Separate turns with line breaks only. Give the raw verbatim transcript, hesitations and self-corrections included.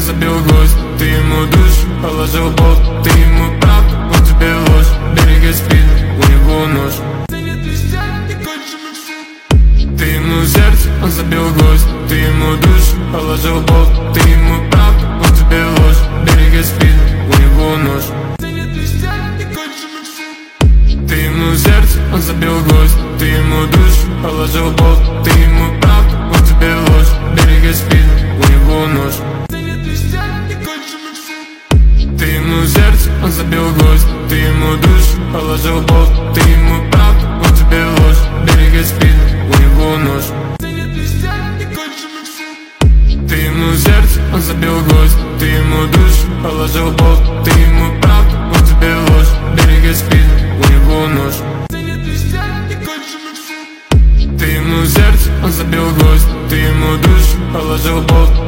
забил гвоздь. Ты ему душ, положил болт. Ты ему правду, он тебе ложь. Береги спину, у него нож. Ты ему сердце, он забил гвоздь. Ты ему душ, положил болт. Ты ему правду, он тебе ложь. Береги спину, у него нож. Ты ему сердце, он забил гвоздь. Ты ему душ, положил болт. Ты ему правду, он тебе ложь. Береги спину, у него нож. Ты ему сердце, он забил гвоздь. Ты ему душ, положил болт. Ты ему правду, он тебе ложь. Береги спину, у него нож. Ты ему сердце, он забил гвоздь. Ты ему душ, положил болт. Ты ему правду, он тебе ложь. Береги спину, у него нож. Ты ему сердце, он забил гвоздь. Ты ему душ, положил болт.